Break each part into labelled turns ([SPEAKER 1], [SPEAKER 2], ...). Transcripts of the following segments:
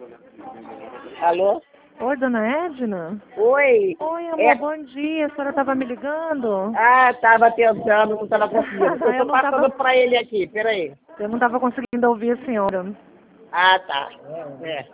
[SPEAKER 1] Alô?
[SPEAKER 2] Oi, dona Edna?
[SPEAKER 1] Oi.
[SPEAKER 2] Oi, amor, bom dia. A senhora estava me ligando?
[SPEAKER 1] Ah, estava tentando, não estava conseguindo. Eu
[SPEAKER 2] Eu
[SPEAKER 1] estou
[SPEAKER 2] não
[SPEAKER 1] passando
[SPEAKER 2] tava-
[SPEAKER 1] para ele aqui, peraí.
[SPEAKER 2] Eu não estava conseguindo ouvir a senhora.
[SPEAKER 1] Ah, tá. É.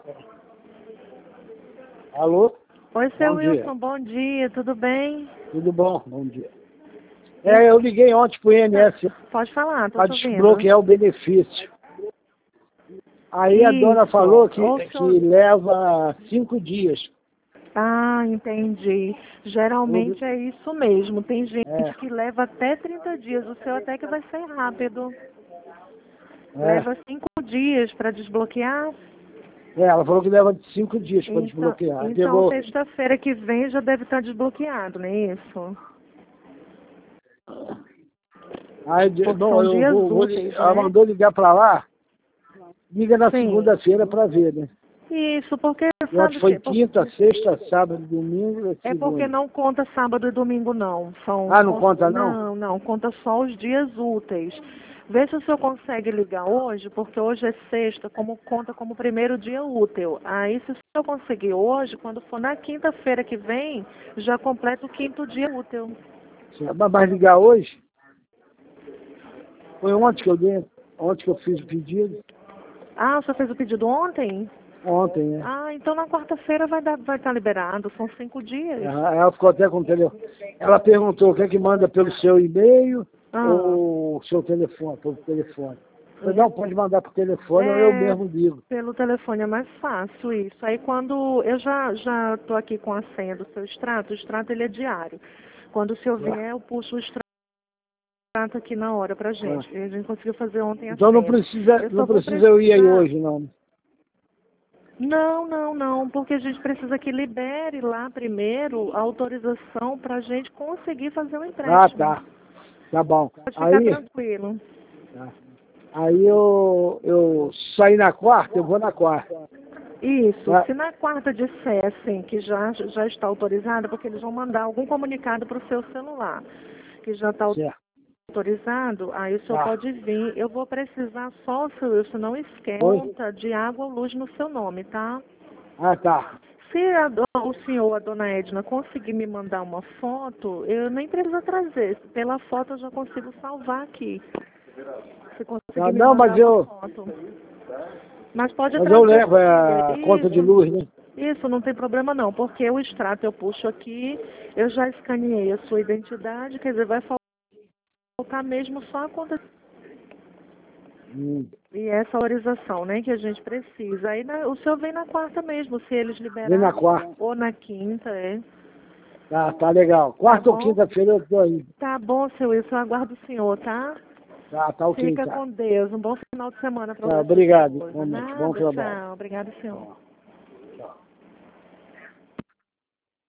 [SPEAKER 3] Alô?
[SPEAKER 2] Oi, seu
[SPEAKER 3] Bom dia.
[SPEAKER 2] Wilson, bom dia, tudo bem?
[SPEAKER 3] Tudo bom? Bom dia. Eu liguei ontem pro INSS
[SPEAKER 2] Pode falar, tô
[SPEAKER 3] para
[SPEAKER 2] te ouvindo.
[SPEAKER 3] desbloquear o benefício. Aí a dona
[SPEAKER 2] Isso.
[SPEAKER 3] falou que
[SPEAKER 2] Ô, senhor-
[SPEAKER 3] leva 5 dias.
[SPEAKER 2] Ah, entendi. Geralmente é isso mesmo. Tem gente
[SPEAKER 3] É.
[SPEAKER 2] que leva até 30 dias. O seu até que vai ser rápido.
[SPEAKER 3] É.
[SPEAKER 2] Leva 5 dias para desbloquear.
[SPEAKER 3] Ela falou que leva 5 dias para
[SPEAKER 2] Então,
[SPEAKER 3] desbloquear.
[SPEAKER 2] então
[SPEAKER 3] Pegou.
[SPEAKER 2] sexta-feira que vem já deve estar desbloqueado, não é isso?
[SPEAKER 3] Aí,
[SPEAKER 2] Porque
[SPEAKER 3] bom,
[SPEAKER 2] são
[SPEAKER 3] eu
[SPEAKER 2] dias
[SPEAKER 3] vou,
[SPEAKER 2] úteis,
[SPEAKER 3] ela
[SPEAKER 2] né?
[SPEAKER 3] mandou ligar para lá. Liga na
[SPEAKER 2] Sim.
[SPEAKER 3] segunda-feira para ver, né?
[SPEAKER 2] Isso, porque
[SPEAKER 3] E
[SPEAKER 2] sabe
[SPEAKER 3] ontem foi
[SPEAKER 2] que
[SPEAKER 3] quinta, sexta, sábado, domingo e
[SPEAKER 2] é porque
[SPEAKER 3] segunda.
[SPEAKER 2] não conta sábado e domingo não.
[SPEAKER 3] Ah, não conta não?
[SPEAKER 2] Não, não, conta só os dias úteis. Vê se o senhor consegue ligar hoje, porque hoje é sexta, como conta como primeiro dia útil. Aí se o senhor conseguir hoje, quando for na quinta-feira que vem, já completa o quinto dia útil.
[SPEAKER 3] Mas ligar hoje? Foi ontem que eu dei, ontem que eu fiz o pedido.
[SPEAKER 2] Ah, o senhor fez o pedido ontem?
[SPEAKER 3] Ontem, né?
[SPEAKER 2] Ah, então na quarta-feira vai estar liberado, são 5 dias.
[SPEAKER 3] Ela ficou até com o telefone. Ela perguntou o que é que manda pelo seu e-mail ou seu telefone, pelo telefone. Eu falei, não, pode mandar por telefone ou eu mesmo ligo.
[SPEAKER 2] Pelo telefone é mais fácil isso. Aí quando eu já estou aqui com a senha do seu extrato, o extrato ele é diário. Quando o senhor vier, eu puxo o extrato aqui na hora pra gente. A gente conseguiu fazer ontem a
[SPEAKER 3] Então
[SPEAKER 2] senha.
[SPEAKER 3] não precisa,
[SPEAKER 2] Eu só
[SPEAKER 3] não
[SPEAKER 2] vou
[SPEAKER 3] precisa eu ir aí
[SPEAKER 2] precisar-
[SPEAKER 3] hoje, não.
[SPEAKER 2] Não, porque a gente precisa que libere lá primeiro a autorização para a gente conseguir fazer o empréstimo.
[SPEAKER 3] Ah, tá. Tá bom.
[SPEAKER 2] Pode ficar
[SPEAKER 3] Aí,
[SPEAKER 2] tranquilo.
[SPEAKER 3] tá. Aí eu saí na quarta, eu vou na quarta.
[SPEAKER 2] Isso,
[SPEAKER 3] Ah.
[SPEAKER 2] se na quarta dissessem que já está autorizada, porque eles vão mandar algum comunicado para o seu celular, que já está
[SPEAKER 3] Certo.
[SPEAKER 2] autorizado, aí o senhor
[SPEAKER 3] Tá.
[SPEAKER 2] pode vir. Eu vou precisar só, seu Wilson, não esqueça,
[SPEAKER 3] Oi?
[SPEAKER 2] conta de água ou luz no seu nome, tá?
[SPEAKER 3] Ah, tá.
[SPEAKER 2] Se o senhor, a dona Edna, conseguir me mandar uma foto, eu nem preciso trazer. Pela foto eu já consigo salvar aqui. Se conseguir
[SPEAKER 3] Tá,
[SPEAKER 2] me
[SPEAKER 3] não,
[SPEAKER 2] mandar
[SPEAKER 3] mas eu,
[SPEAKER 2] uma foto. Mas pode
[SPEAKER 3] mas
[SPEAKER 2] trazer.
[SPEAKER 3] eu levo a conta de luz, né?
[SPEAKER 2] Isso, não tem problema não, porque o extrato eu puxo aqui, eu já escaneei a sua identidade, quer dizer, vai faltar mesmo só a conta e essa autorização, né, que a gente precisa. Aí o senhor vem na quarta mesmo, se eles liberarem.
[SPEAKER 3] Vem na quarta.
[SPEAKER 2] Ou na quinta, é.
[SPEAKER 3] Tá legal. Quarta ou
[SPEAKER 2] bom?
[SPEAKER 3] quinta-feira eu tô aí.
[SPEAKER 2] Tá bom, seu Wilson, eu aguardo o senhor, tá?
[SPEAKER 3] Tá ok,
[SPEAKER 2] Fica
[SPEAKER 3] tá.
[SPEAKER 2] com Deus, um bom final de semana para
[SPEAKER 3] Tá,
[SPEAKER 2] você.
[SPEAKER 3] obrigado.
[SPEAKER 2] Nada,
[SPEAKER 3] Bom trabalho.
[SPEAKER 2] tchau. Obrigado, senhor.